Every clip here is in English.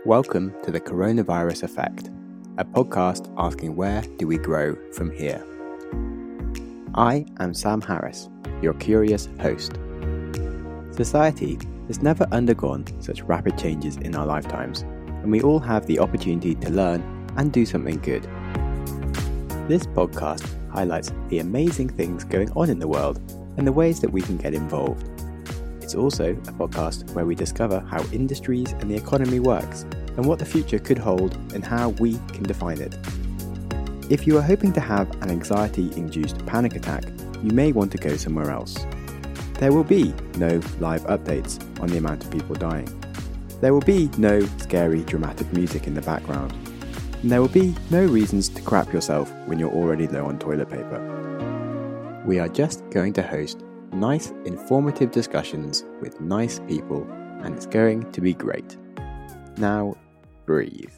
Welcome to The Coronavirus Effect, a podcast asking where do we grow from here. I am Sam Harris, your curious host. Society has never undergone such rapid changes in our lifetimes, and we all have the opportunity to learn and do something good. This podcast highlights the amazing things going on in the world and the ways that we can get involved. It's also a podcast where we discover how industries and the economy works and what the future could hold and how we can define it. If you are hoping to have an anxiety-induced panic attack, you may want to go somewhere else. There will be no live updates on the amount of people dying. There will be no scary dramatic music in the background. And there will be no reasons to crap yourself when you're already low on toilet paper. We are just going to host nice, informative discussions with nice people, and it's going to be great. Now, breathe.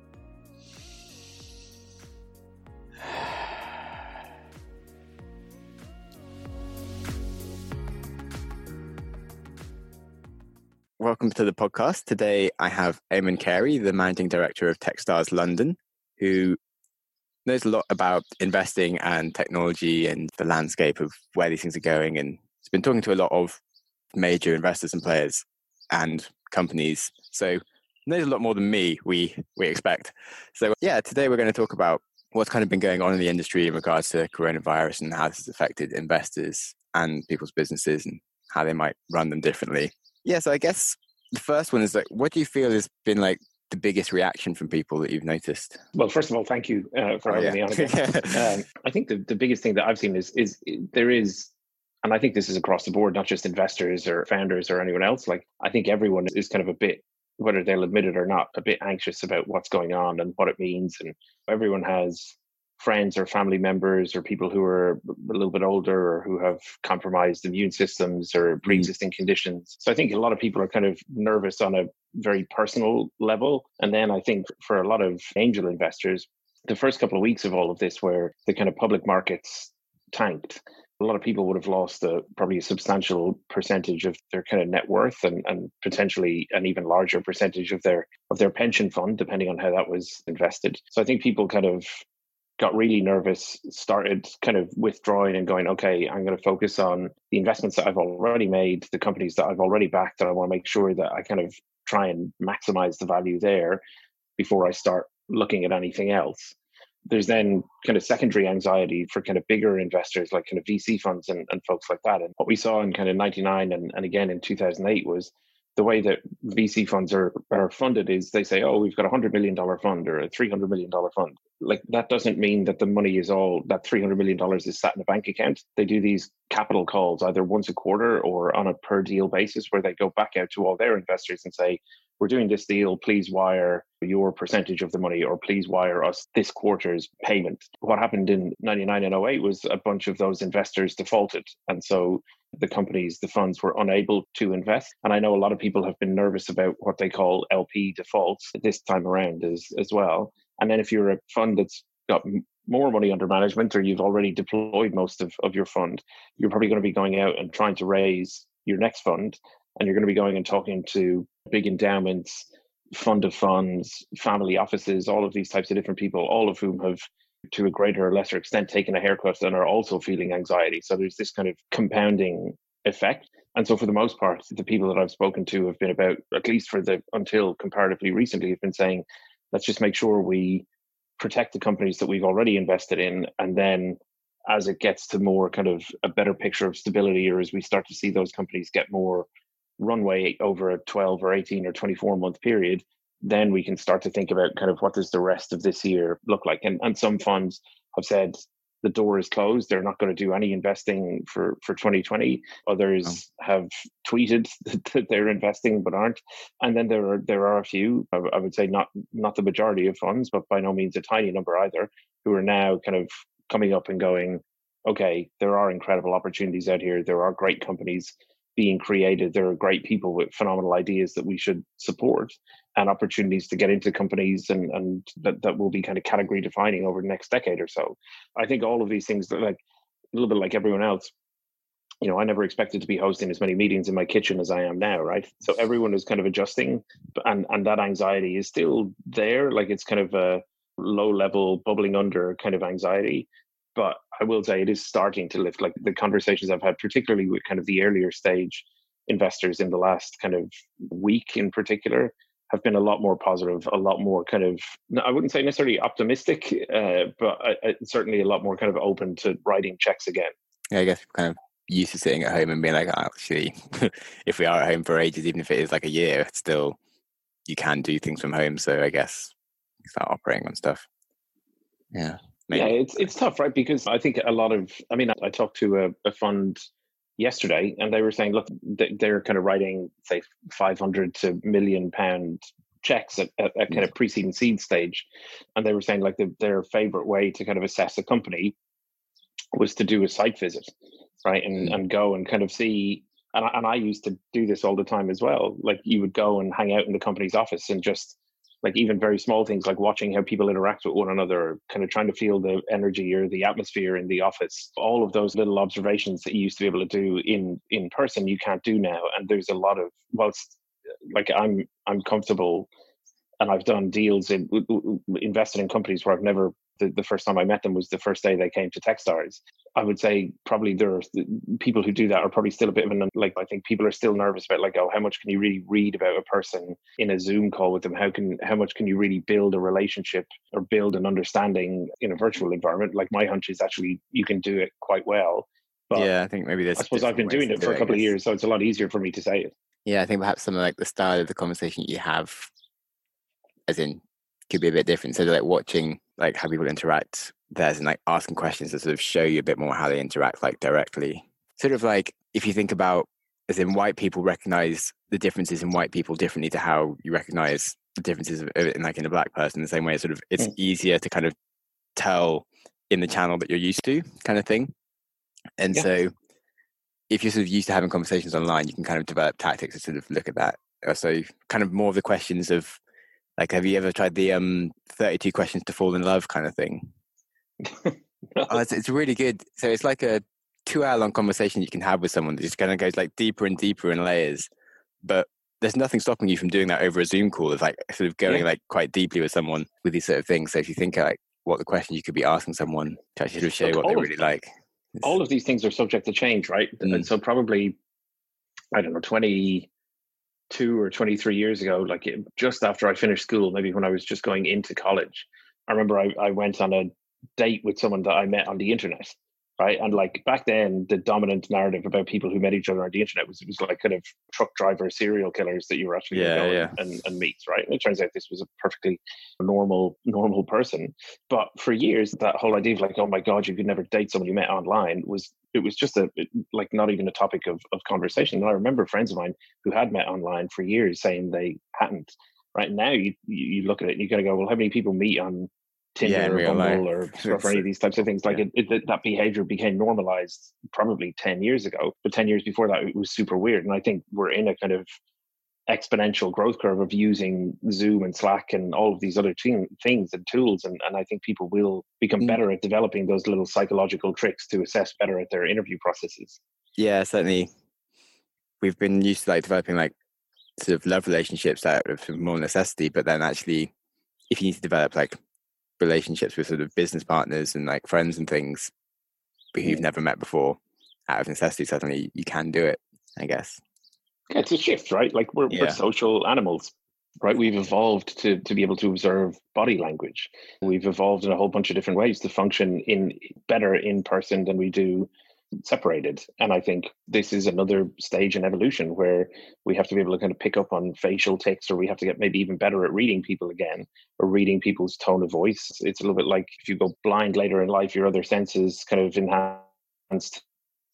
Welcome to the podcast. Today I have Eamon Carey, the Managing Director of Techstars London, who knows a lot about investing and technology and the landscape of where these things are going, and has been talking to a lot of major investors and players and companies. So knows a lot more than me, we expect. So yeah, today we're going to talk about what's kind of been going on in the industry in regards to coronavirus and how this has affected investors and people's businesses and how they might run them differently. Yeah, so I guess the first one is like, what do you feel has been like the biggest reaction from people that you've noticed? Well, first of all, thank you for having me on again. I think the biggest thing that I've seen is there is, and I think this is across the board, not just investors or founders or anyone else. Like, I think everyone is kind of a bit, whether they'll admit it or not, a bit anxious about what's going on and what it means. And everyone has friends or family members or people who are a little bit older or who have compromised immune systems or pre-existing conditions. So I think a lot of people are kind of nervous on a very personal level. And then I think for a lot of angel investors, the first couple of weeks of all of this, where the kind of public markets tanked, a lot of people would have lost probably a substantial percentage of their kind of net worth and potentially an even larger percentage of their pension fund, depending on how that was invested. So I think people kind of got really nervous, started kind of withdrawing and going, okay, I'm going to focus on the investments that I've already made, the companies that I've already backed, and I want to make sure that I kind of try and maximize the value there before I start looking at anything else. There's then kind of secondary anxiety for kind of bigger investors like kind of VC funds and folks like that. And what we saw in kind of 99 and again in 2008 was the way that VC funds are funded is they say, oh, we've got a $100 million fund or a $300 million fund. Like, that doesn't mean that the money is all, that $300 million is sat in a bank account. They do these capital calls either once a quarter or on a per deal basis, where they go back out to all their investors and say, we're doing this deal, please wire your percentage of the money, or please wire us this quarter's payment. What happened in 99 and 08 was a bunch of those investors defaulted. And so the companies, the funds, were unable to invest. And I know a lot of people have been nervous about what they call LP defaults this time around as well. And then if you're a fund that's got more money under management, or you've already deployed most of your fund, you're probably going to be going out and trying to raise your next fund. And you're going to be going and talking to big endowments, fund of funds, family offices, all of these types of different people, all of whom have, to a greater or lesser extent, taken a haircut and are also feeling anxiety. So there's this kind of compounding effect. And so for the most part, the people that I've spoken to have been about, at least until comparatively recently, have been saying, let's just make sure we protect the companies that we've already invested in. And then as it gets to more kind of a better picture of stability, or as we start to see those companies get more runway over a 12 or 18 or 24 month period, then we can start to think about kind of what does the rest of this year look like. And some funds have said the door is closed. They're not going to do any investing for 2020. Others have tweeted that they're investing but aren't. And then there are a few, I would say not the majority of funds, but by no means a tiny number either, who are now kind of coming up and going, okay, there are incredible opportunities out here. There are great companies being created. There are great people with phenomenal ideas that we should support, and opportunities to get into companies and that will be kind of category defining over the next decade or so. I think all of these things, that, like a little bit like everyone else, I never expected to be hosting as many meetings in my kitchen as I am now, right? So everyone is kind of adjusting, and that anxiety is still there. Like it's kind of a low level, bubbling under kind of anxiety. But I will say it is starting to lift. Like the conversations I've had, particularly with kind of the earlier stage investors in the last kind of week in particular, have been a lot more positive, a lot more kind of, I wouldn't say necessarily optimistic, but certainly a lot more kind of open to writing checks again. Yeah, I guess kind of used to sitting at home and being like, oh, actually, if we are at home for ages, even if it is like a year, still you can do things from home. So I guess start operating on stuff. Yeah. Maybe. Yeah, it's tough, right? Because I think I talked to a fund yesterday, and they were saying, look, they're kind of writing, say, 500 to £1 million checks at kind of pre-seed and seed stage. And they were saying like their favorite way to kind of assess a company was to do a site visit, right? And go and kind of see, and I used to do this all the time as well. Like you would go and hang out in the company's office and just like even very small things like watching how people interact with one another, kind of trying to feel the energy or the atmosphere in the office. All of those little observations that you used to be able to do in person, you can't do now. And there's a lot of, like I'm comfortable, and I've done deals invested in companies where I've never, the first time I met them was the first day they came to Techstars. I would say probably there's people who do that are probably still a bit of I think people are still nervous about like, oh, how much can you really read about a person in a Zoom call with them? How much can you really build a relationship or build an understanding in a virtual environment? Like my hunch is actually you can do it quite well. But yeah, I think maybe I suppose I've been doing it for a couple of years, so it's a lot easier for me to say it. Yeah, I think perhaps some of like the style of the conversation you have, as in, could be a bit different. So like watching like how people interact there and like asking questions that sort of show you a bit more how they interact like directly. Sort of like if you think about, as in white people recognize the differences in white people differently to how you recognize the differences in like in a black person, the same way sort of it's easier to kind of tell in the channel that you're used to kind of thing. And so if you're sort of used to having conversations online, you can kind of develop tactics to sort of look at that. So kind of more of the questions of like, have you ever tried the 32 questions to fall in love kind of thing? No. It's really good. So it's like a 2-hour long conversation you can have with someone that just kind of goes like deeper and deeper in layers. But there's nothing stopping you from doing that over a Zoom call. It's like sort of going like quite deeply with someone with these sort of things. So if you think like what the question you could be asking someone to actually sort of show what they really like. All of these things are subject to change, right? And so probably, I don't know, 22 or 23 years ago, like just after I finished school, maybe when I was just going into college, I remember I went on a date with someone that I met on the internet, right? And like back then, the dominant narrative about people who met each other on the internet was like kind of truck driver serial killers that you were actually going to go and meet, right? And it turns out this was a perfectly normal person. But for years, that whole idea of like, oh my God, you could never date someone you met online was just like not even a topic of conversation. And I remember friends of mine who had met online for years saying they hadn't. Right now, you look at it and you kind of go, well, how many people meet on Tinder or Bumble or Scruff or any of these types of things? Like that behavior became normalized probably 10 years ago, but 10 years before that, it was super weird. And I think we're in a kind of exponential growth curve of using Zoom and Slack and all of these other things and tools. And I think people will become better at developing those little psychological tricks to assess better at their interview processes. Yeah, certainly. We've been used to like developing like sort of love relationships out of more necessity, but then actually if you need to develop like relationships with sort of business partners and like friends and things who you've never met before out of necessity, suddenly you can do it, I guess. Yeah, it's a shift, right? Like we're social animals, right? We've evolved to be able to observe body language. We've evolved in a whole bunch of different ways to function better in person than we do separated. And I think this is another stage in evolution where we have to be able to kind of pick up on facial tics, or we have to get maybe even better at reading people again, or reading people's tone of voice. It's a little bit like if you go blind later in life, your other senses kind of enhanced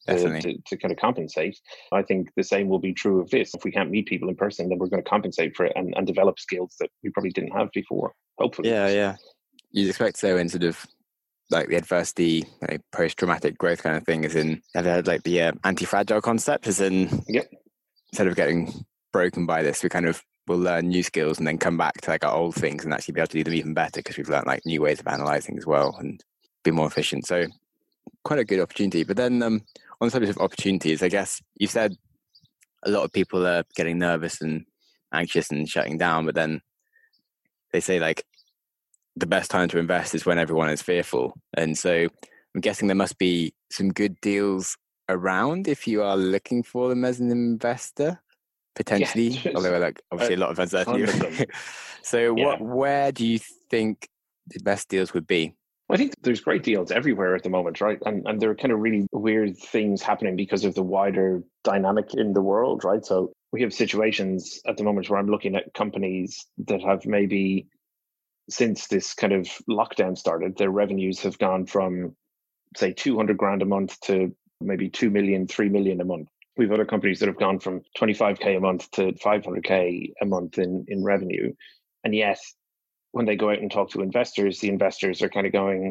to kind of compensate. I think the same will be true of this. If we can't meet people in person, then we're going to compensate for it and develop skills that we probably didn't have before, hopefully. Yeah. You'd expect so in sort of like the adversity, like post-traumatic growth kind of thing, as in, have you heard like the anti-fragile concept, as in instead of getting broken by this, we kind of will learn new skills and then come back to like our old things and actually be able to do them even better because we've learned like new ways of analyzing as well and be more efficient. So quite a good opportunity. But then on the subject of opportunities, I guess you said a lot of people are getting nervous and anxious and shutting down, but then they say like the best time to invest is when everyone is fearful. And so I'm guessing there must be some good deals around if you are looking for them as an investor, potentially, although like obviously a lot of uncertainty. So where do you think the best deals would be? I think there's great deals everywhere at the moment, right? And there are kind of really weird things happening because of the wider dynamic in the world, right? So we have situations at the moment where I'm looking at companies that have maybe, since this kind of lockdown started, their revenues have gone from, say, 200 grand a month to maybe 2 million, 3 million a month. We've other companies that have gone from 25K a month to 500K a month in revenue. And yet, when they go out and talk to investors, the investors are kind of going,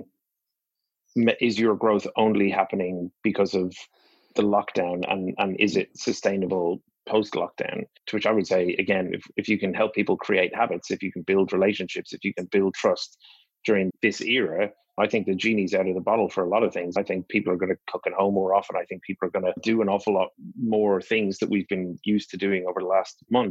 is your growth only happening because of the lockdown? And is it sustainable post-lockdown? To which I would say, again, if you can help people create habits, if you can build relationships, if you can build trust during this era, I think the genie's out of the bottle for a lot of things. I think people are going to cook at home more often. I think people are going to do an awful lot more things that we've been used to doing over the last month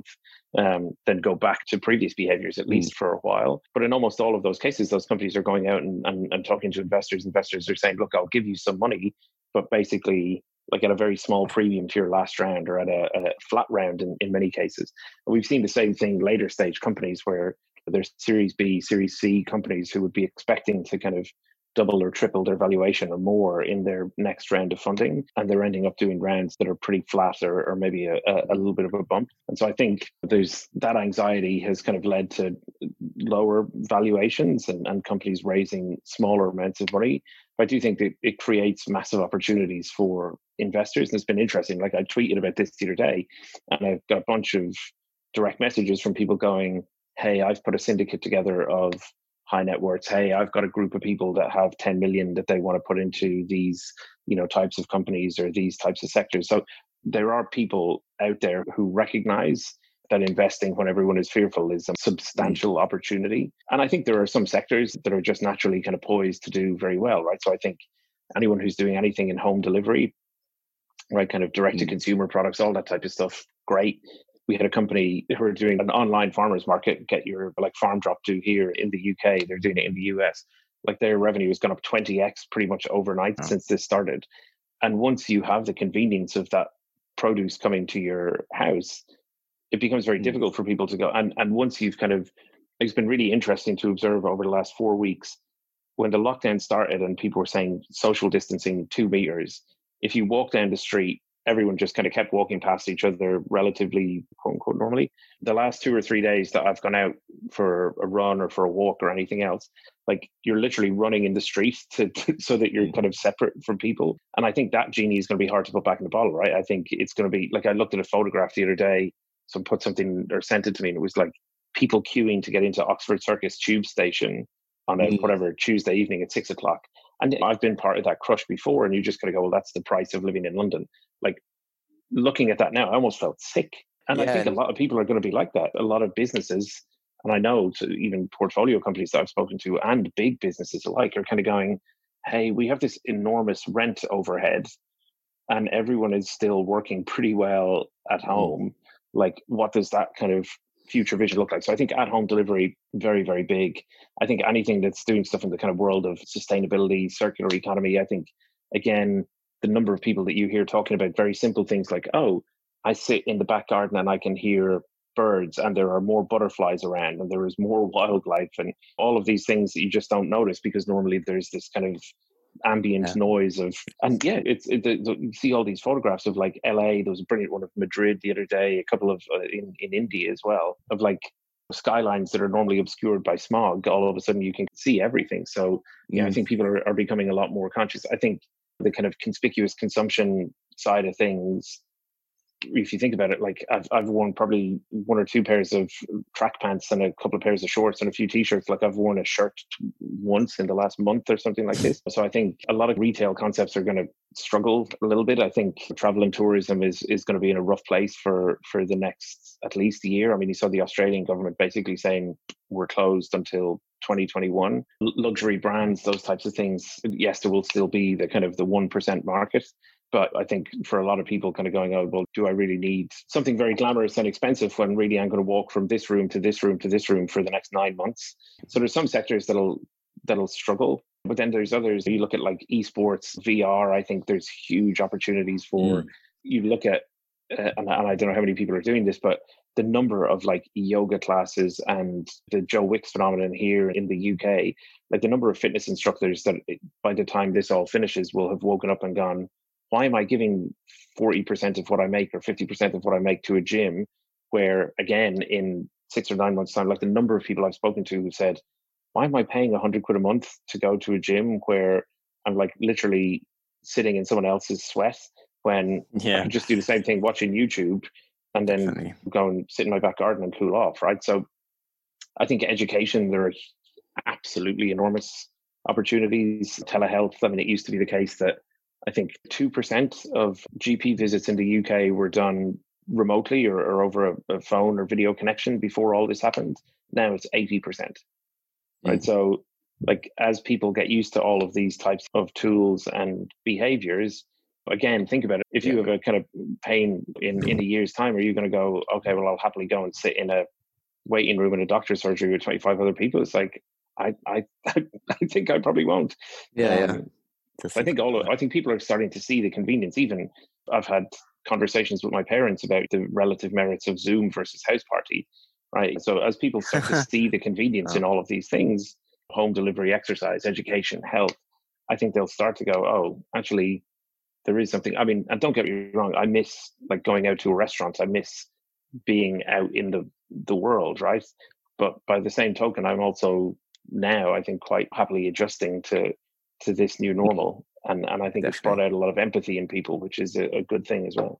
than go back to previous behaviors, at least for a while. But in almost all of those cases, those companies are going out and talking to investors. Investors are saying, look, I'll give you some money, but basically like at a very small premium to your last round or at a flat round in many cases. And we've seen the same thing later stage companies where there's Series B, Series C companies who would be expecting to kind of double or triple their valuation or more in their next round of funding. And they're ending up doing rounds that are pretty flat or maybe a little bit of a bump. And so I think there's that anxiety has kind of led to lower valuations and companies raising smaller amounts of money. But I do think that it creates massive opportunities for investors. And it's been interesting. Like I tweeted about this the other day, and I've got a bunch of direct messages from people going, hey, I've put a syndicate together of high net worths. Hey, I've got a group of people that have 10 million that they want to put into these, types of companies or these types of sectors. So there are people out there who recognize that investing when everyone is fearful is a substantial opportunity. And I think there are some sectors that are just naturally kind of poised to do very well, right? So I think anyone who's doing anything in home delivery, right, kind of direct to consumer products, all that type of stuff, great. We had a company who were doing an online farmers market, get your like farm drop to here in the UK. They're doing it in the US. Like their revenue has gone up 20x pretty much overnight since this started. And once you have the convenience of that produce coming to your house, it becomes very difficult for people to go. And once you've kind of, it's been really interesting to observe over the last 4 weeks when the lockdown started and people were saying social distancing 2 meters. If you walk down the street, everyone just kind of kept walking past each other relatively, quote unquote, normally. The last 2 or 3 days that I've gone out for a run or for a walk or anything else, like you're literally running in the street so that you're kind of separate from people. And I think that genie is going to be hard to put back in the bottle, right? I think it's going to be like, I looked at a photograph the other day, someone put something or sent it to me, and it was like people queuing to get into Oxford Circus tube station on a whatever Tuesday evening at 6 o'clock. And I've been part of that crush before, and you just kind of go, well, that's the price of living in London. Like looking at that now, I almost felt sick. And I think a lot of people are going to be like that. A lot of businesses, and I know to even portfolio companies that I've spoken to and big businesses alike are kind of going, hey, we have this enormous rent overhead and everyone is still working pretty well at home. Like, what does that kind of future vision look like? So I think at home delivery, very, very big. I think anything that's doing stuff in the kind of world of sustainability, circular economy, I think, again, the number of people that you hear talking about very simple things like, oh, I sit in the back garden and I can hear birds and there are more butterflies around and there is more wildlife and all of these things that you just don't notice because normally there's this kind of ambient noise of, and you see all these photographs of like LA. There was a brilliant one of Madrid the other day, a couple of in India as well, of like skylines that are normally obscured by smog. All of a sudden you can see everything. So I think people are becoming a lot more conscious. I think the kind of conspicuous consumption side of things if you think about it, like I've worn probably one or two pairs of track pants and a couple of pairs of shorts and a few t-shirts. Like I've worn a shirt once in the last month or something like this. So I think a lot of retail concepts are going to struggle a little bit. I think travel and tourism is going to be in a rough place for the next at least a year. I mean, you saw the Australian government basically saying we're closed until 2021. Luxury brands, those types of things, yes, there will still be the kind of the 1% market. But I think for a lot of people kind of going, oh, well, do I really need something very glamorous and expensive when really I'm going to walk from this room to this room to this room for the next 9 months? So there's some sectors that'll struggle. But then there's others. You look at like esports, VR, I think there's huge opportunities for, you look at, and I don't know how many people are doing this, but the number of like yoga classes and the Joe Wicks phenomenon here in the UK, like the number of fitness instructors that by the time this all finishes will have woken up and gone, why am I giving 40% of what I make or 50% of what I make to a gym where, again, in 6 or 9 months' time, like the number of people I've spoken to who said, why am I paying £100 a month to go to a gym where I'm like literally sitting in someone else's sweat when I can just do the same thing watching YouTube and then go and sit in my back garden and cool off, right? So I think education, there are absolutely enormous opportunities. Telehealth, I mean, it used to be the case that I think 2% of GP visits in the UK were done remotely or over a phone or video connection before all this happened. Now it's 80%. Right. So like as people get used to all of these types of tools and behaviors, again, think about it. If you have a kind of pain in a year's time, are you going to go, okay, well, I'll happily go and sit in a waiting room in a doctor's surgery with 25 other people? It's like, I think I probably won't. I think people are starting to see the convenience. Even I've had conversations with my parents about the relative merits of Zoom versus House Party, right? So as people start to see the convenience in all of these things, home delivery, exercise, education, health, I think they'll start to go, oh, actually, there is something. I mean, and don't get me wrong, I miss like going out to a restaurant. I miss being out in the world, right? But by the same token, I'm also now, I think, quite happily adjusting to this new normal. And I think it's brought out a lot of empathy in people, which is a good thing as well.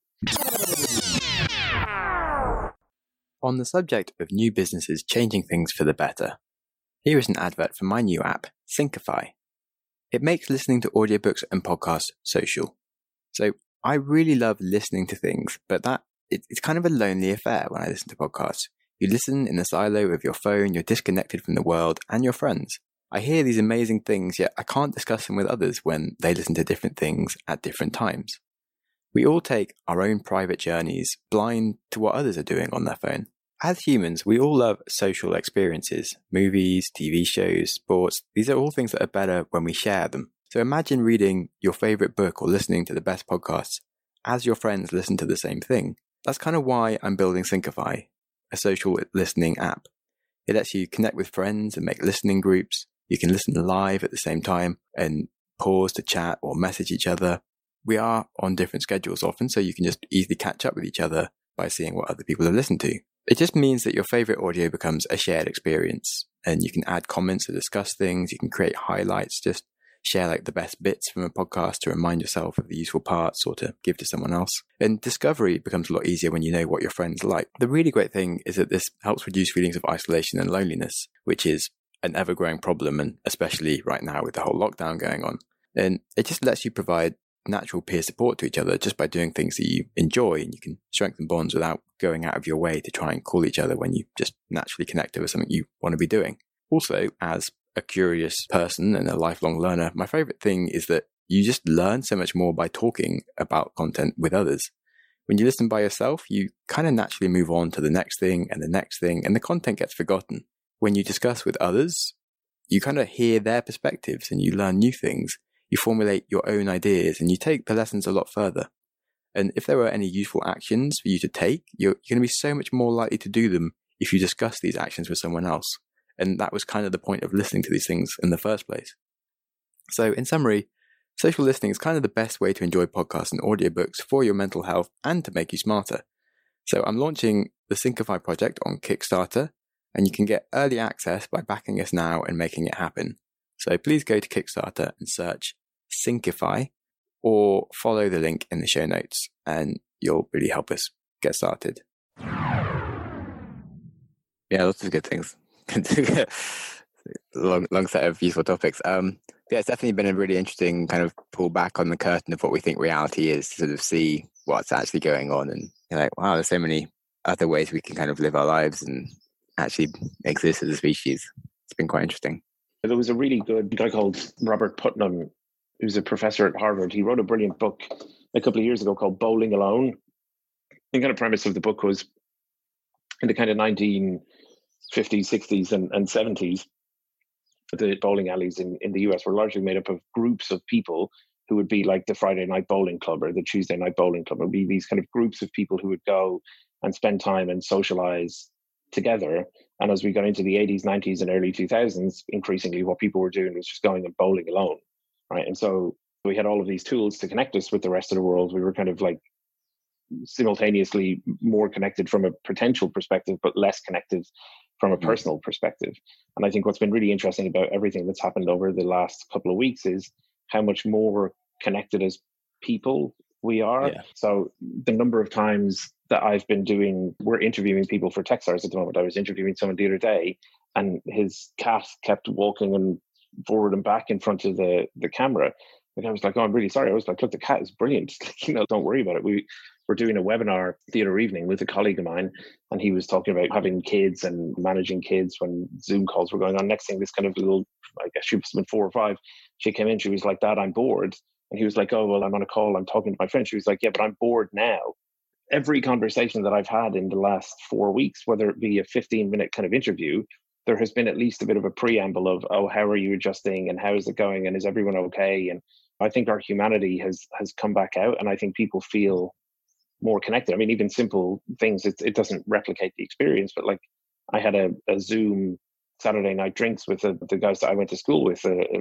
On the subject of new businesses changing things for the better, here is an advert for my new app, Syncify. It makes listening to audiobooks and podcasts social. So I really love listening to things, but it's kind of a lonely affair when I listen to podcasts. You listen in the silo of your phone, you're disconnected from the world and your friends. I hear these amazing things, yet I can't discuss them with others when they listen to different things at different times. We all take our own private journeys, blind to what others are doing on their phone. As humans, we all love social experiences, movies, TV shows, sports. These are all things that are better when we share them. So imagine reading your favorite book or listening to the best podcasts as your friends listen to the same thing. That's kind of why I'm building Syncify, a social listening app. It lets you connect with friends and make listening groups. You can listen live at the same time and pause to chat or message each other. We are on different schedules often, so you can just easily catch up with each other by seeing what other people have listened to. It just means that your favorite audio becomes a shared experience, and you can add comments to discuss things. You can create highlights, just share like the best bits from a podcast to remind yourself of the useful parts or to give to someone else. And discovery becomes a lot easier when you know what your friends like. The really great thing is that this helps reduce feelings of isolation and loneliness, which is an ever-growing problem, and especially right now with the whole lockdown going on. And it just lets you provide natural peer support to each other just by doing things that you enjoy, and you can strengthen bonds without going out of your way to try and call each other when you just naturally connect over something you want to be doing. Also, as a curious person and a lifelong learner, my favorite thing is that you just learn so much more by talking about content with others. When you listen by yourself, you kind of naturally move on to the next thing and the next thing, and the content gets forgotten. When you discuss with others, you kind of hear their perspectives and you learn new things. You formulate your own ideas and you take the lessons a lot further. And if there were any useful actions for you to take, you're going to be so much more likely to do them if you discuss these actions with someone else. And that was kind of the point of listening to these things in the first place. So in summary, social listening is kind of the best way to enjoy podcasts and audiobooks for your mental health and to make you smarter. So I'm launching the Syncify project on Kickstarter, and you can get early access by backing us now and making it happen. So please go to Kickstarter and search Syncify or follow the link in the show notes, and you'll really help us get started. Yeah, lots of good things. long set of useful topics. Yeah, it's definitely been a really interesting kind of pull back on the curtain of what we think reality is, to sort of see what's actually going on. And you're like, wow, there's so many other ways we can kind of live our lives and actually exist as a species. It's been quite interesting. There was a really good guy called Robert Putnam, who's a professor at Harvard. He wrote a brilliant book a couple of years ago called Bowling Alone. The kind of premise of the book was in the kind of 1950s, 60s, and 70s, the bowling alleys in the US were largely made up of groups of people who would be like the Friday night bowling club or the Tuesday night bowling club. It would be these kind of groups of people who would go and spend time and socialize together. And as we got into the 80s, 90s, and early 2000s, increasingly what people were doing was just going and bowling alone, right? And so we had all of these tools to connect us with the rest of the world. We were kind of like simultaneously more connected from a potential perspective, but less connected from a personal perspective. And I think what's been really interesting about everything that's happened over the last couple of weeks is how much more connected as people we are. Yeah. So the number of times that we're interviewing people for Techstars at the moment. I was interviewing someone the other day and his cat kept walking and forward and back in front of the camera. And I was like, oh, I'm really sorry. I was like, look, the cat is brilliant. Don't worry about it. We're doing a webinar the other evening with a colleague of mine, and he was talking about having kids and managing kids when Zoom calls were going on. Next thing, this kind of little, I guess she was 4 or 5, she came in, she was like, Dad, I'm bored. And he was like, oh, well, I'm on a call, I'm talking to my friend. She was like, yeah, but I'm bored now. Every conversation that I've had in the last 4 weeks, whether it be a 15-minute kind of interview, there has been at least a bit of a preamble of, oh, how are you adjusting and how is it going and is everyone okay? And I think our humanity has come back out, and I think people feel more connected. I mean, even simple things, it doesn't replicate the experience, but like I had a Zoom Saturday night drinks with the guys that I went to school with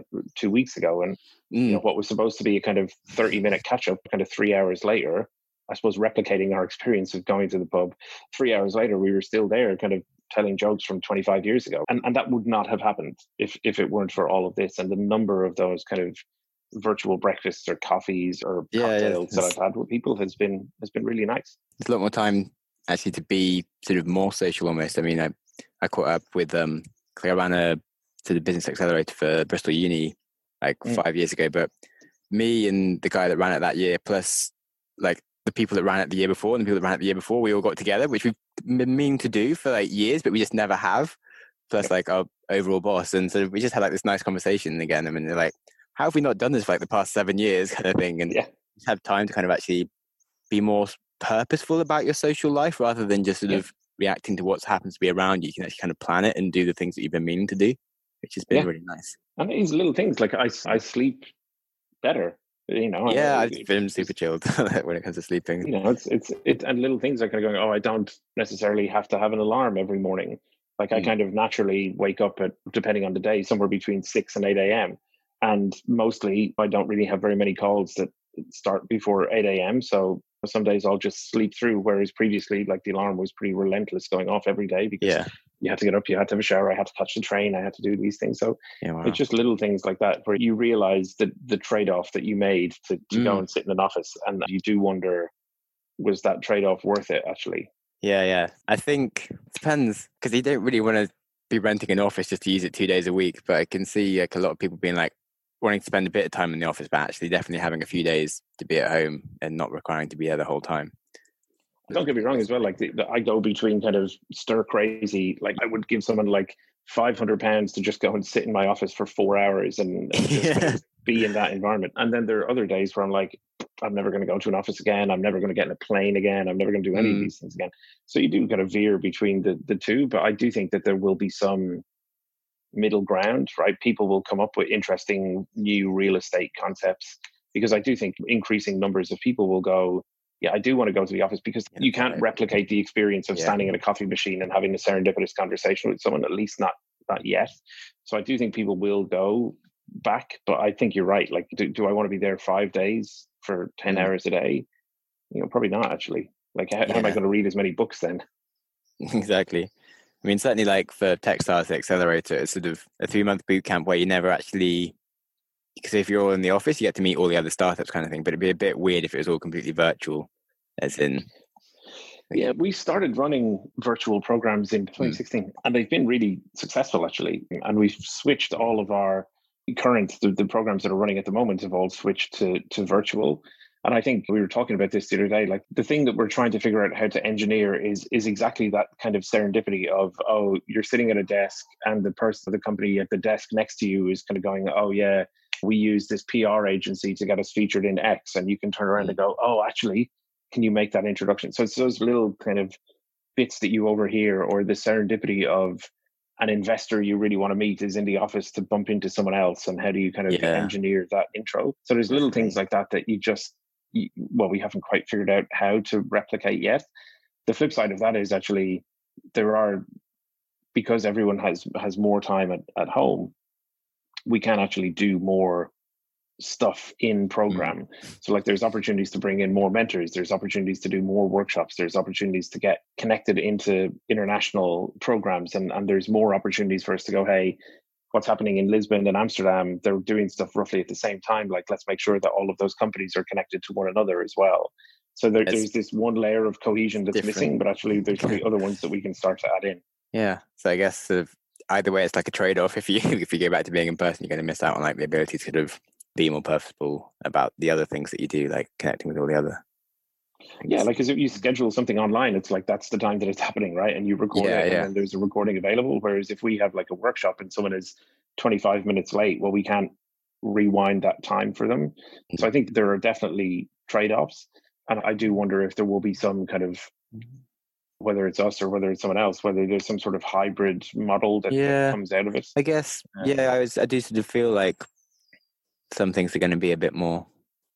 2 weeks ago, and what was supposed to be a kind of 30-minute catch up, kind of 3 hours later, I suppose replicating our experience of going to the pub. 3 hours later, we were still there, kind of telling jokes from 25 years ago, and that would not have happened if it weren't for all of this and the number of those kind of virtual breakfasts or coffees or cocktails that I've had with people has been really nice. There's a lot more time actually to be sort of more social almost. I mean, I caught up with I ran the business accelerator for Bristol Uni like 5 years ago, but me and the guy that ran it that year, plus like the people that ran it the year before and the people that ran it the year before, we all got together, which we've been meaning to do for like years, but we just never have. Plus like our overall boss. And so we just had like this nice conversation again. I mean, they're like, how have we not done this for like the past 7 years kind of thing? And just have time to kind of actually be more purposeful about your social life rather than just sort of reacting to what happens to be around you. You can actually kind of plan it and do the things that you've been meaning to do, which has been really nice. And these little things, like I sleep better, I've been super chilled when it comes to sleeping. It's and little things are kind of going, oh, I don't necessarily have to have an alarm every morning. Like I kind of naturally wake up at, depending on the day, somewhere between 6 and 8 a.m. And mostly I don't really have very many calls that start before 8 a.m. So some days I'll just sleep through, whereas previously like the alarm was pretty relentless going off every day because you had to get up, you had to have a shower, I had to catch the train, I had to do these things. So it's just little things like that where you realize that the trade-off that you made to go and sit in an office, and you do wonder, was that trade-off worth it actually? Yeah. I think it depends, because you don't really want to be renting an office just to use it 2 days a week. But I can see like a lot of people being like wanting to spend a bit of time in the office, but actually definitely having a few days to be at home and not requiring to be there the whole time. Don't get me wrong as well. Like I go between kind of stir crazy. Like I would give someone like £500 to just go and sit in my office for 4 hours and just kind of be in that environment. And then there are other days where I'm like, I'm never going to go to an office again. I'm never going to get in a plane again. I'm never going to do any of these things again. So you do kind of veer between the two. But I do think that there will be some middle ground, right? People will come up with interesting new real estate concepts, because I do think increasing numbers of people will go, yeah, I do want to go to the office, because you can't replicate the experience of standing in a coffee machine and having a serendipitous conversation with someone, at least not yet. So I do think people will go back, but I think you're right. Like, do I want to be there 5 days for 10 hours a day? Probably not actually. Like, how am I going to read as many books then? Exactly. I mean, certainly like for Techstars, the accelerator, it's sort of a 3-month boot camp where you never actually, because if you're all in the office, you get to meet all the other startups kind of thing, but it'd be a bit weird if it was all completely virtual, as in. Yeah, we started running virtual programs in 2016 and they've been really successful actually. And we've switched all of our the programs that are running at the moment have all switched to virtual. And I think we were talking about this the other day, like the thing that we're trying to figure out how to engineer is exactly that kind of serendipity of, oh, you're sitting at a desk and the person, the company at the desk next to you is kind of going, oh yeah, we use this PR agency to get us featured in X. And you can turn around and go, oh, actually, can you make that introduction? So it's those little kind of bits that you overhear, or the serendipity of an investor you really want to meet is in the office to bump into someone else, and how do you kind of engineer that intro? So there's little things like that that we haven't quite figured out how to replicate yet. The flip side of that is actually because everyone has more time at home, we can actually do more stuff in program. So like there's opportunities to bring in more mentors, there's opportunities to do more workshops, there's opportunities to get connected into international programs, and there's more opportunities for us to go, hey, what's happening in Lisbon and Amsterdam, they're doing stuff roughly at the same time, like let's make sure that all of those companies are connected to one another as well. So there's this one layer of cohesion that's missing, but actually there's probably other ones that we can start to add in. Yeah, so I guess either way it's like a trade-off. If you go back to being in person, you're going to miss out on like the ability to sort of be more purposeful about the other things that you do, like connecting with all the other things. Yeah, like because if you schedule something online, it's like that's the time that it's happening, right? And you record it, and then there's a recording available. Whereas if we have like a workshop and someone is 25 minutes late, well, we can't rewind that time for them. So I think there are definitely trade-offs, and I do wonder if there will be some kind of, whether it's us or whether it's someone else, whether there's some sort of hybrid model that comes out of it. I guess, I do sort of feel like some things are going to be a bit more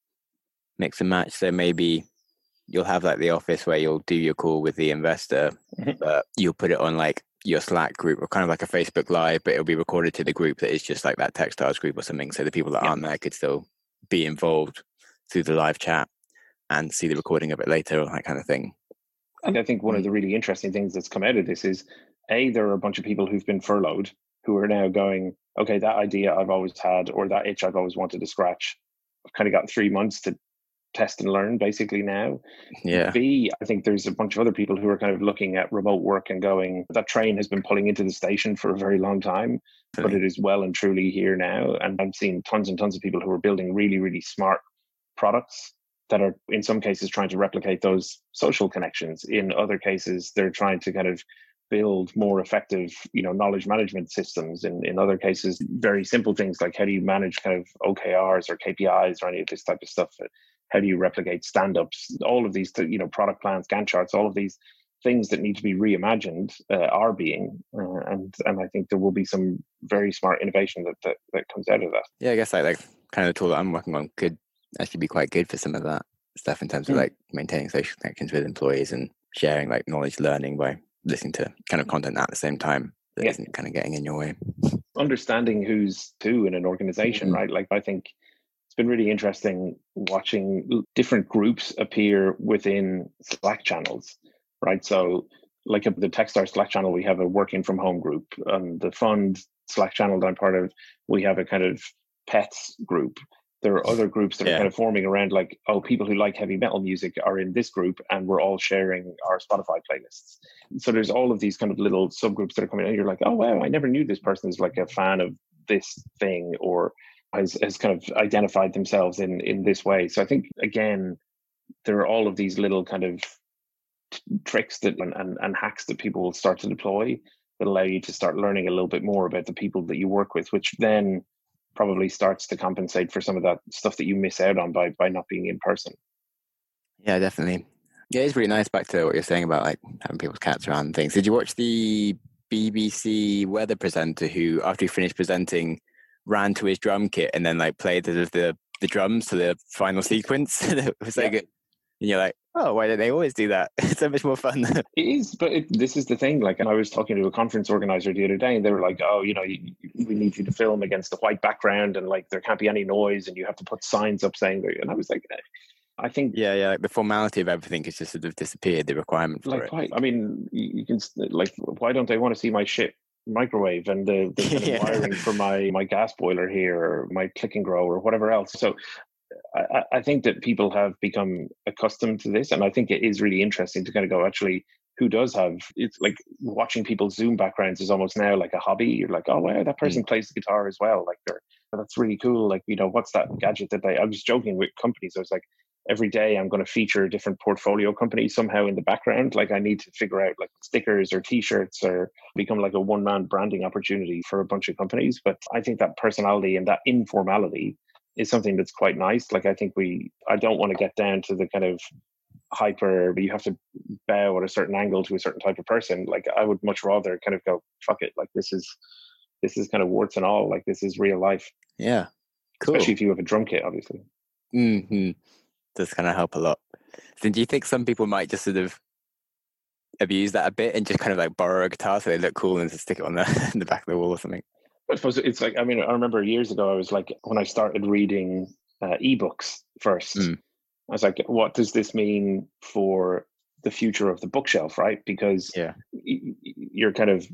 mix and match. So maybe you'll have like the office where you'll do your call with the investor, but you'll put it on like your Slack group or kind of like a Facebook Live, but it'll be recorded to the group that is just like that Techstars group or something. So the people that aren't there could still be involved through the live chat and see the recording of it later, or that kind of thing. And I think one of the really interesting things that's come out of this is, there are a bunch of people who've been furloughed who are now going, okay, that idea I've always had, or that itch I've always wanted to scratch, I've kind of got 3 months to test and learn basically now. Yeah. B, I think there's a bunch of other people who are kind of looking at remote work and going, that train has been pulling into the station for a very long time, but it is well and truly here now. And I'm seeing tons and tons of people who are building really, really smart products that are in some cases trying to replicate those social connections. In other cases, they're trying to kind of build more effective, knowledge management systems. In other cases, very simple things like how do you manage kind of OKRs or KPIs or any of this type of stuff? How do you replicate stand-ups? All of these, product plans, Gantt charts, all of these things that need to be reimagined are being, and I think there will be some very smart innovation that comes out of that. Yeah, I guess like kind of the tool that I'm working on could actually be quite good for some of that stuff in terms of like maintaining social connections with employees and sharing like knowledge learning by listening to kind of content at the same time that isn't kind of getting in your way. Understanding who's who in an organization, right? Like I think it's been really interesting watching different groups appear within Slack channels, right? So like the Techstars Slack channel, we have a working from home group. The fund Slack channel that I'm part of, we have a kind of pets group. There are other groups that are kind of forming around like, people who like heavy metal music are in this group and we're all sharing our Spotify playlists. So there's all of these kind of little subgroups that are coming in. You're like, oh, wow, I never knew this person is like a fan of this thing or has kind of identified themselves in this way. So I think, again, there are all of these little kind of tricks that and hacks that people will start to deploy that allow you to start learning a little bit more about the people that you work with, which then probably starts to compensate for some of that stuff that you miss out on by not being in person. Yeah, definitely. Yeah, it's really nice, back to what you're saying about like having people's cats around and things. Did you watch the BBC weather presenter who, after he finished presenting, ran to his drum kit and then like played the drums to the final sequence? It was like, and you're like, oh, why don't they always do that? It's so much more fun. It is, but this is the thing. Like, and I was talking to a conference organizer the other day, and they were like, "Oh, we need you to film against the white background, and like there can't be any noise, and you have to put signs up saying that." And I was like, I think, like the formality of everything has just sort of disappeared. The requirement for it. I mean, you can like, why don't they want to see my shit microwave and the kind of wiring for my gas boiler here, or my click and grow, or whatever else? So I think that people have become accustomed to this, and I think it is really interesting to kind of go, actually, who does have, it's like watching people's Zoom backgrounds is almost now like a hobby. You're like, oh wow, that person plays the guitar as well. Like that's really cool. Like, what's that gadget that I was joking with companies. I was like, every day I'm going to feature a different portfolio company somehow in the background. Like, I need to figure out like stickers or t-shirts or become like a one-man branding opportunity for a bunch of companies. But I think that personality and that informality is something that's quite nice. Like, I think I don't want to get down to the kind of hyper, but you have to bow at a certain angle to a certain type of person. Like, I would much rather kind of go, fuck it. Like, this is kind of warts and all. Like, this is real life. Yeah. Cool. Especially if you have a drum kit, obviously. Mm-hmm. Does kind of help a lot. So do you think some people might just sort of abuse that a bit and just kind of like borrow a guitar so they look cool and just stick it on in the back of the wall or something? I suppose it's like, I mean, I remember years ago, I was like, when I started reading ebooks first, I was like, what does this mean for the future of the bookshelf, right? Because you're kind of,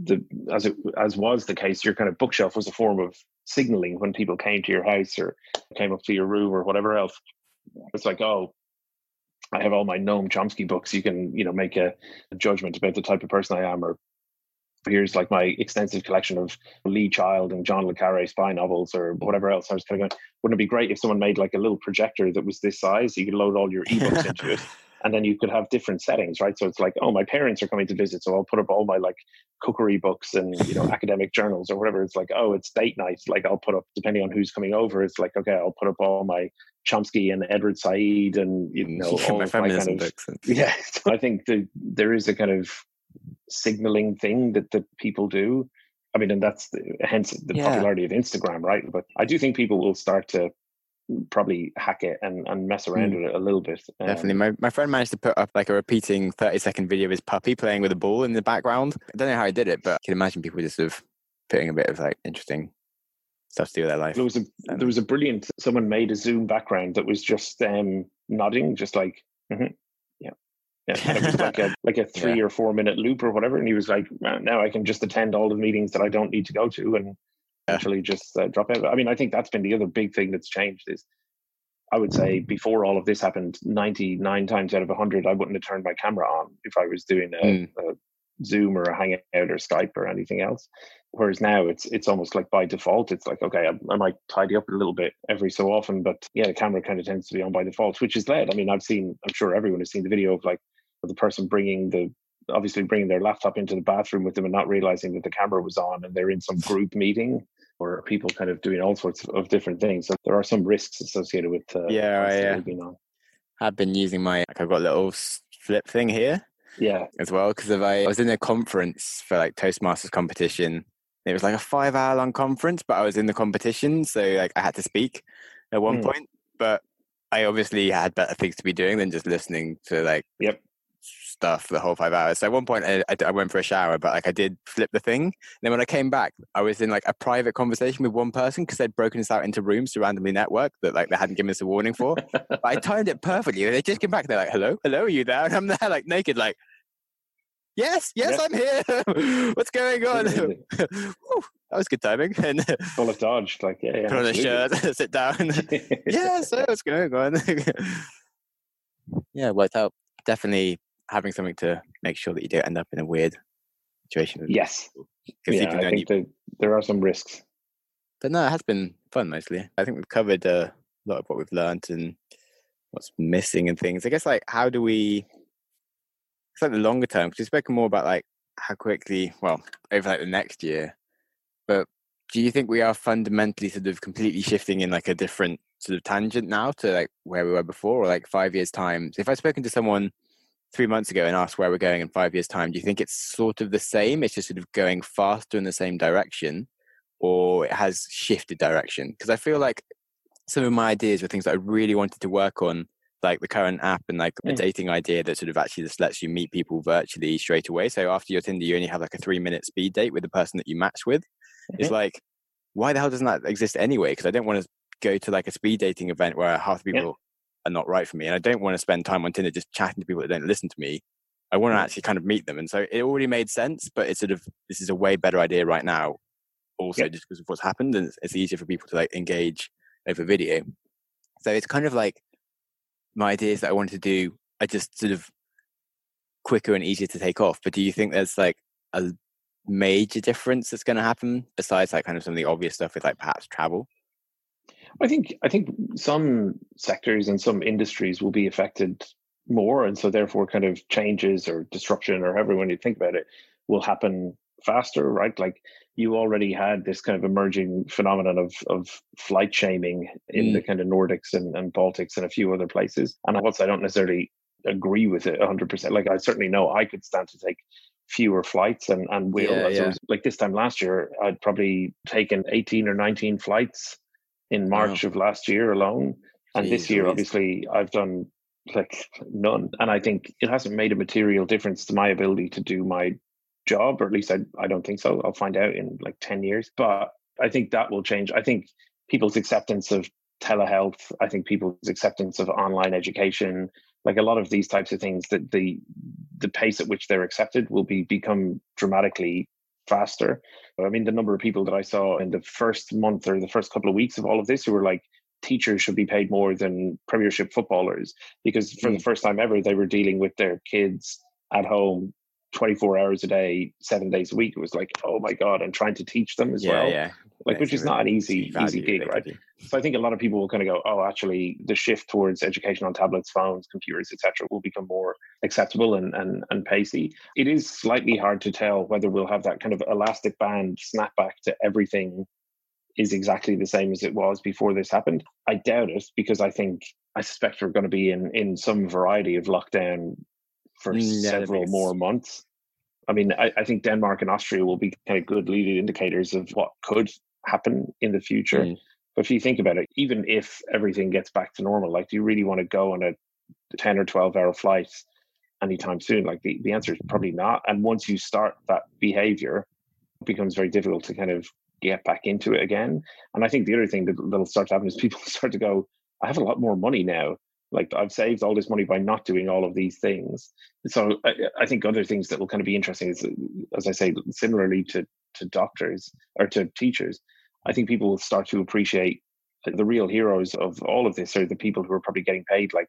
as was the case, your kind of bookshelf was a form of signaling when people came to your house or came up to your room or whatever else. It's like, oh, I have all my Noam Chomsky books. You can, make a judgment about the type of person I am, or here's like my extensive collection of Lee Child and John le Carre spy novels or whatever else. I was kind of going, wouldn't it be great if someone made like a little projector that was this size, so you could load all your ebooks into it, and then you could have different settings, right? So it's like, oh, my parents are coming to visit, so I'll put up all my like cookery books and academic journals or whatever. It's like, oh, it's date night, like I'll put up, depending on who's coming over, it's like, okay, I'll put up all my Chomsky and Edward Said and all my feminism books. Yeah, so I think there is a kind of signaling thing that people do. I mean, and that's hence the popularity of Instagram, right? But I do think people will start to probably hack it and mess around with it a little bit. Definitely. My friend managed to put up like a repeating 30-second video of his puppy playing with a ball in the background. I don't know how he did it, but I can imagine people just sort of putting a bit of like interesting stuff to do with their life. There was a brilliant, someone made a Zoom background that was just nodding, just like, yeah, and it was like a 3 or 4 minute loop or whatever. And he was like, now I can just attend all the meetings that I don't need to go to and actually just drop out. I mean, I think that's been the other big thing that's changed is, I would say before all of this happened, 99 times out of 100, I wouldn't have turned my camera on if I was doing a Zoom or a Hangout or Skype or anything else. Whereas now it's almost like by default, it's like, okay, I might tidy up a little bit every so often, but the camera kind of tends to be on by default, which is led. I mean, I'm sure everyone has seen the video of like the person bringing their laptop into the bathroom with them and not realizing that the camera was on and they're in some group meeting, or people kind of doing all sorts of different things. So there are some risks associated with being on. I've been using I've got a little flip thing here as well, because I was in a conference for like Toastmasters competition. It was like a 5-hour long conference, but I was in the competition, so like I had to speak at one point, but I obviously had better things to be doing than just listening to like stuff the whole 5 hours. So at one point I went for a shower, but like I did flip the thing. And then when I came back, I was in like a private conversation with one person because they'd broken us out into rooms to randomly network that like they hadn't given us a warning for. But I timed it perfectly. They just came back. They're like, hello, are you there? And I'm there like naked, like, yes, I'm here. What's going on? Whew, that was good timing. And full of dodge, like put on a shirt, sit down. So what's going on? It worked out. Definitely having something to make sure that you don't end up in a weird situation. Yes. I think that there are some risks. But no, it has been fun mostly. I think we've covered a lot of what we've learned and what's missing and things. I guess like how do we, it's like the longer term, because we've spoken more about like how quickly, well, over like the next year, but do you think we are fundamentally sort of completely shifting in like a different sort of tangent now to like where we were before, or like 5 years time? So if I'd spoken to someone 3 months ago and asked where we're going in 5 years time, do you think it's sort of the same? It's just sort of going faster in the same direction, or it has shifted direction? Because I feel like some of my ideas were things that I really wanted to work on, like the current app and like a dating idea that sort of actually just lets you meet people virtually straight away. So after your Tinder, you only have like a 3-minute speed date with the person that you match with. It's like, why the hell doesn't that exist anyway? Because I don't want to go to like a speed dating event where half the people are not right for me, and I don't want to spend time on Tinder just chatting to people that don't listen to me. I want to actually kind of meet them. And so it already made sense, but it's sort of, this is a way better idea right now also just because of what's happened, and it's easier for people to like engage over video. So it's kind of like my ideas that I want to do are just sort of quicker and easier to take off. But do you think there's like a major difference that's going to happen besides like kind of some of the obvious stuff with like perhaps travel? I think some sectors and some industries will be affected more, and so therefore kind of changes or disruption or however when you think about it will happen faster, right? Like you already had this kind of emerging phenomenon of flight shaming in the kind of Nordics and Baltics and a few other places. And whilst I don't necessarily agree with it 100%, like I certainly know I could stand to take fewer flights and will. Like this time last year, I'd probably taken 18 or 19 flights in March of last year alone. And this year, obviously, I've done like none. And I think it hasn't made a material difference to my ability to do my job, or at least I don't think so. I'll find out in like 10 years. But I think that will change. I think people's acceptance of telehealth, I think people's acceptance of online education, like a lot of these types of things, that the pace at which they're accepted will become dramatically faster. I mean, the number of people that I saw in the first month or the first couple of weeks of all of this who were like, teachers should be paid more than Premiership footballers, because for the first time ever, they were dealing with their kids at home 24 hours a day, 7 days a week. It was like, oh my God, and trying to teach them as well. Yeah. Like, which is not an easy gig, right? So I think a lot of people will kind of go, oh, actually, the shift towards education on tablets, phones, computers, etc., will become more acceptable and pacey. It is slightly hard to tell whether we'll have that kind of elastic band snapback to everything is exactly the same as it was before this happened. I doubt it, because I suspect we're going to be in some variety of lockdown for several more months. I mean, I think Denmark and Austria will be kind of good leading indicators of what could happen in the future. But if you think about it, even if everything gets back to normal, like, do you really want to go on a 10 or 12-hour flight anytime soon? Like the answer is probably not. And once you start that behavior, it becomes very difficult to kind of get back into it again. And I think the other thing that'll start to happen is people start to go, I have a lot more money now. Like, I've saved all this money by not doing all of these things. So I think other things that will kind of be interesting is, as I say, similarly to doctors or to teachers, I think people will start to appreciate the real heroes of all of this are the people who are probably getting paid like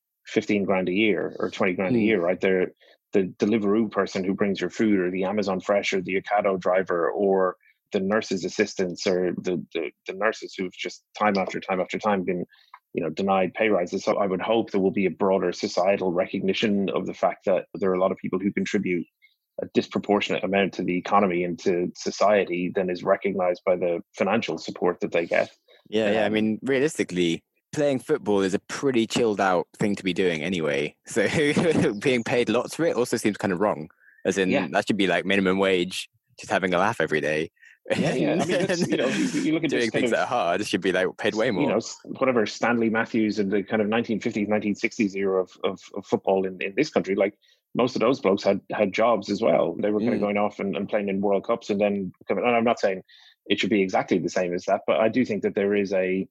15 grand a year or 20 grand a year, right? They're the Deliveroo person who brings your food, or the Amazon Fresh, or the Ocado driver, or the nurses' assistants, or the nurses who've just time after time after time been, denied pay rises. So I would hope there will be a broader societal recognition of the fact that there are a lot of people who contribute a disproportionate amount to the economy and to society than is recognized by the financial support that they get. Yeah. I mean, realistically, playing football is a pretty chilled out thing to be doing anyway. So being paid lots for it also seems kind of wrong. As in, that should be like minimum wage, just having a laugh every day. Yeah. I mean, you look at doing things that are hard, it should be like paid way more. Whatever Stanley Matthews in the kind of 1950s, 1960s era of football in this country, like most of those blokes had jobs as well. They were kind of going off and playing in World Cups, and then and I'm not saying it should be exactly the same as that, but I do think that there is a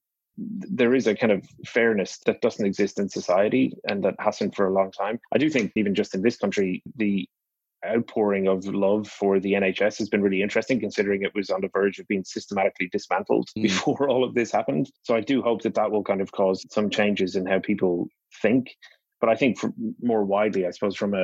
kind of fairness that doesn't exist in society and that hasn't for a long time. I do think even just in this country, the outpouring of love for the NHS has been really interesting, considering it was on the verge of being systematically dismantled before all of this happened. So I do hope that will kind of cause some changes in how people think. But I think more widely, I suppose from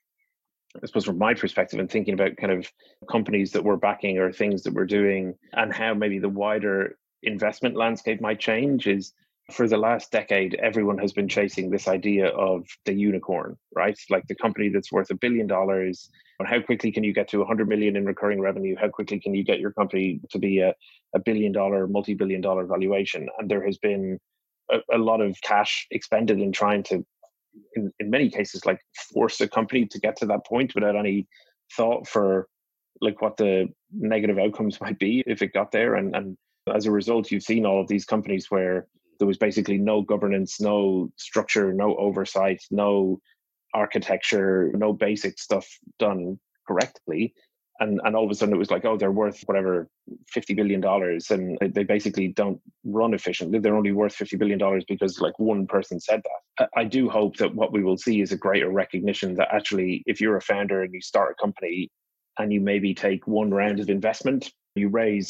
my perspective and thinking about kind of companies that we're backing or things that we're doing and how maybe the wider investment landscape might change, is for the last decade, everyone has been chasing this idea of the unicorn, right? Like the company that's worth $1 billion. And how quickly can you get to 100 million in recurring revenue? How quickly can you get your company to be a $1 billion, multi-billion dollar valuation? And there has been a lot of cash expended in trying to, in many cases, like force a company to get to that point without any thought for like what the negative outcomes might be if it got there. And as a result, you've seen all of these companies where there was basically no governance, no structure, no oversight, no architecture, no basic stuff done correctly. And all of a sudden it was like, oh, they're worth whatever, $50 billion. And they basically don't run efficiently. They're only worth $50 billion because like one person said that. I do hope that what we will see is a greater recognition that actually, if you're a founder and you start a company and you maybe take one round of investment, you raise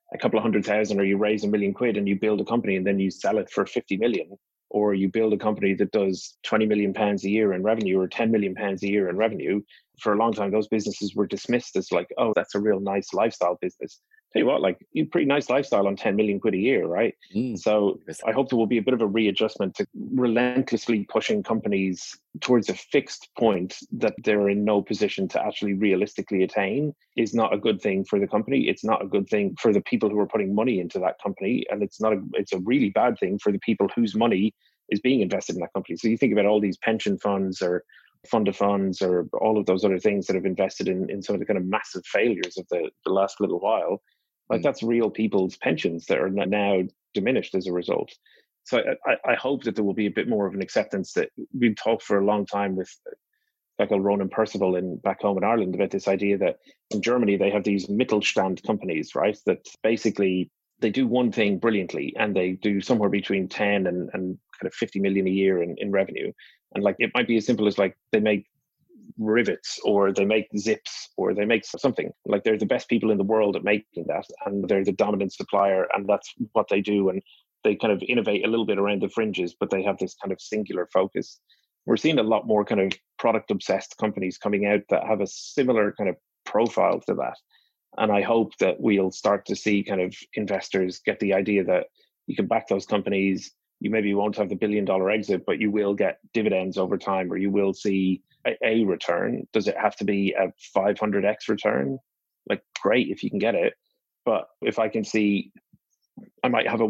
a couple of 100,000, or you raise £1 million and you build a company and then you sell it for 50 million, or you build a company that does £20 million a year in revenue or £10 million a year in revenue. For a long time, those businesses were dismissed as like, oh, that's a real nice lifestyle business. Tell you what, like, you pretty nice lifestyle on 10 million quid a year, right? So I hope there will be a bit of a readjustment to relentlessly pushing companies towards a fixed point that they're in no position to actually realistically attain is not a good thing for the company. It's not a good thing for the people who are putting money into that company. And it's a really bad thing for the people whose money is being invested in that company. So you think about all these pension funds or fund of funds or all of those other things that have invested in some of the kind of massive failures of the last little while. Like, that's real people's pensions that are now diminished as a result. So I hope that there will be a bit more of an acceptance that we've talked for a long time with like Ronan Percival back home in Ireland about this idea that in Germany they have these Mittelstand companies, right? That basically they do one thing brilliantly and they do somewhere between 10 and kind of 50 million a year in revenue. And like, it might be as simple as like they make rivets or they make zips or they make something. Like, they're the best people in the world at making that, and they're the dominant supplier, and that's what they do. And they kind of innovate a little bit around the fringes, but they have this kind of singular focus. We're seeing a lot more kind of product obsessed companies coming out that have a similar kind of profile to that. And I hope that we'll start to see kind of investors get the idea that you can back those companies. You maybe won't have the $1 billion exit, but you will get dividends over time, or you will see a return. Does it have to be a 500x return? Like, great if you can get it. But if I can see, I might have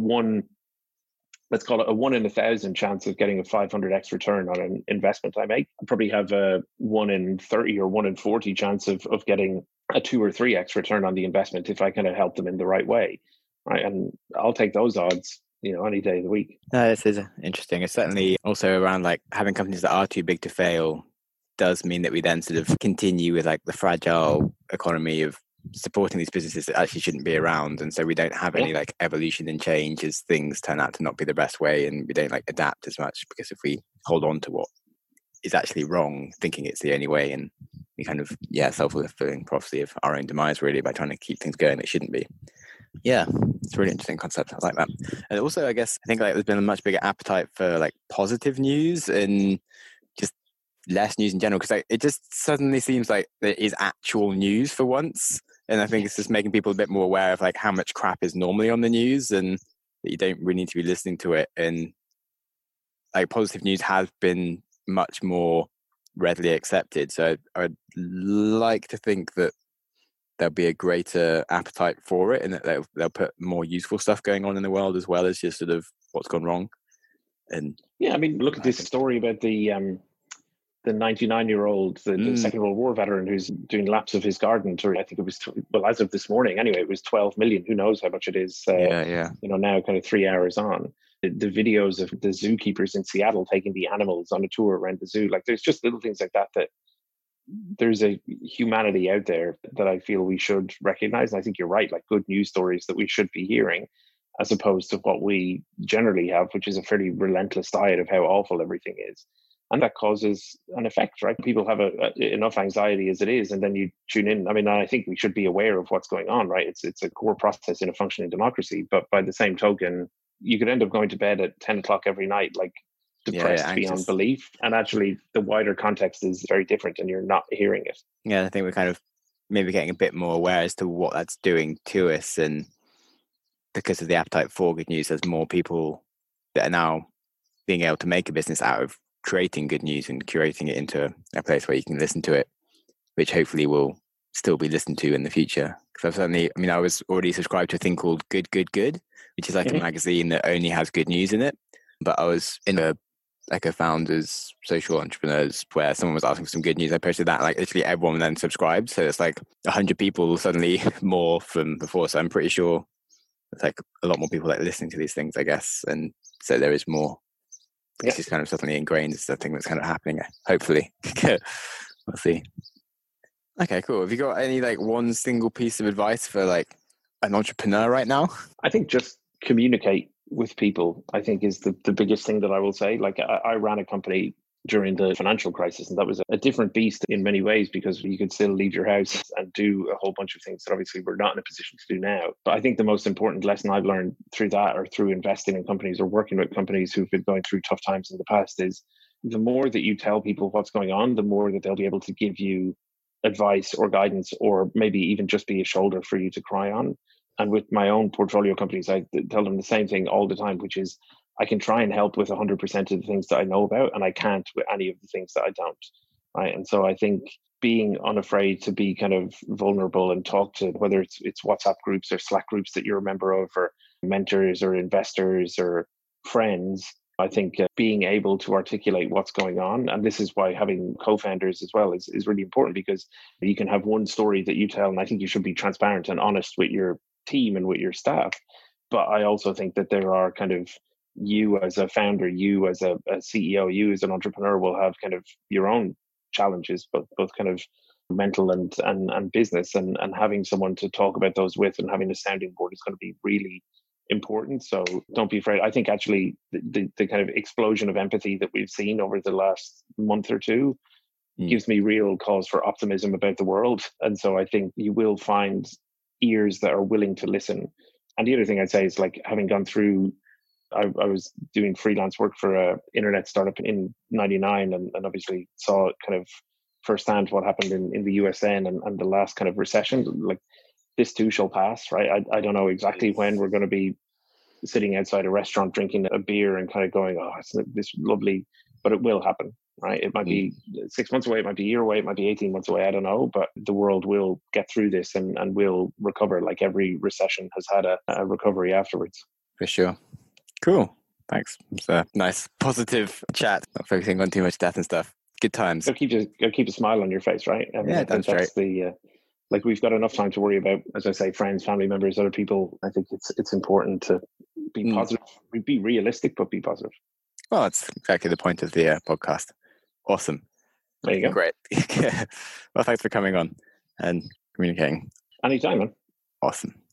let's call it a 1 in 1,000 chance of getting a 500x return on an investment I make. I probably have a 1 in 30 or 1 in 40 chance of getting a 2 or 3x return on the investment if I kind of help them in the right way. Right. And I'll take those odds, any day of the week. No, this is interesting. It's certainly also around like having companies that are too big to fail does mean that we then sort of continue with like the fragile economy of supporting these businesses that actually shouldn't be around. And so we don't have any like evolution and change as things turn out to not be the best way. And we don't like adapt as much, because if we hold on to what is actually wrong, thinking it's the only way, and we kind of, self-fulfilling prophecy of our own demise really by trying to keep things going that shouldn't be. Yeah, it's a really interesting concept. I like that. And also, I think like there's been a much bigger appetite for like positive news and just less news in general, because like, it just suddenly seems like there is actual news for once. And I think it's just making people a bit more aware of like how much crap is normally on the news, and that you don't really need to be listening to it. And like, positive news has been much more readily accepted. So I would like to think that there'll be a greater appetite for it, and that they'll put more useful stuff going on in the world as well as just sort of what's gone wrong. And yeah, I mean, look at this story about the 99-year-old, the Second World War veteran who's doing laps of his garden tour. I think it was, as of this morning anyway, it was 12 million. Who knows how much it is, now kind of 3 hours on. The videos of the zookeepers in Seattle taking the animals on a tour around the zoo. Like, there's just little things like that there's a humanity out there that I feel we should recognize. And I think you're right, like good news stories that we should be hearing, as opposed to what we generally have, which is a fairly relentless diet of how awful everything is. And that causes an effect, right? People have enough anxiety as it is, and then you tune in. I mean, I think we should be aware of what's going on, right? It's a core process in a functioning democracy. But by the same token, you could end up going to bed at 10 o'clock every night, like depressed beyond belief. And actually, the wider context is very different, and you're not hearing it. Yeah, I think we're kind of maybe getting a bit more aware as to what that's doing to us. And because of the appetite for good news, there's more people that are now being able to make a business out of creating good news and curating it into a place where you can listen to it, which hopefully will still be listened to in the future. Because I was already subscribed to a thing called Good, which is like a magazine that only has good news in it. But I was in a founders, social entrepreneurs, where someone was asking for some good news. I posted that, like literally everyone then subscribed. So it's like 100 people suddenly more from before. So I'm pretty sure it's like a lot more people like listening to these things, I guess. And so there is more. This is kind of suddenly ingrained as the thing that's kind of happening, hopefully. We'll see. Okay, cool. Have you got any like one single piece of advice for like an entrepreneur right now? I think just communicate with people, I think, is the biggest thing that I will say. Like, I ran a company during the financial crisis. And that was a different beast in many ways, because you could still leave your house and do a whole bunch of things that obviously we're not in a position to do now. But I think the most important lesson I've learned through that, or through investing in companies or working with companies who've been going through tough times in the past, is the more that you tell people what's going on, the more that they'll be able to give you advice or guidance, or maybe even just be a shoulder for you to cry on. And with my own portfolio companies, I tell them the same thing all the time, which is I can try and help with 100% of the things that I know about, and I can't with any of the things that I don't. Right. And so I think being unafraid to be kind of vulnerable and talk to, whether it's WhatsApp groups or Slack groups that you're a member of, or mentors or investors or friends, I think being able to articulate what's going on, and this is why having co-founders as well is really important, because you can have one story that you tell, and I think you should be transparent and honest with your team and with your staff. But I also think that there are kind of, you as a founder, you as a CEO, you as an entrepreneur will have kind of your own challenges, both kind of mental and business, and having someone to talk about those with and having a sounding board is going to be really important. So don't be afraid. I think actually the kind of explosion of empathy that we've seen over the last month or two gives me real cause for optimism about the world. And so I think you will find ears that are willing to listen. And the other thing I'd say is, like, having gone through, I was doing freelance work for a internet startup in 99, and obviously saw kind of firsthand what happened in the USN and the last kind of recession. Like, this too shall pass, right? I don't know exactly when we're going to be sitting outside a restaurant drinking a beer and kind of going, oh, it's this lovely, but it will happen, right? It might be 6 months away, it might be a year away, it might be 18 months away, I don't know, but the world will get through this and will recover. Like, every recession has had a recovery afterwards. For sure. Cool. Thanks. It's a nice, positive chat, not focusing on too much death and stuff. Good times. Gotta keep a smile on your face, right? I mean, yeah, that's right. Like, we've got enough time to worry about, as I say, friends, family members, other people. I think it's important to be positive, be realistic, but be positive. Well, that's exactly the point of the podcast. Awesome. There you go. Great. Well, thanks for coming on and communicating. Anytime, man. Awesome.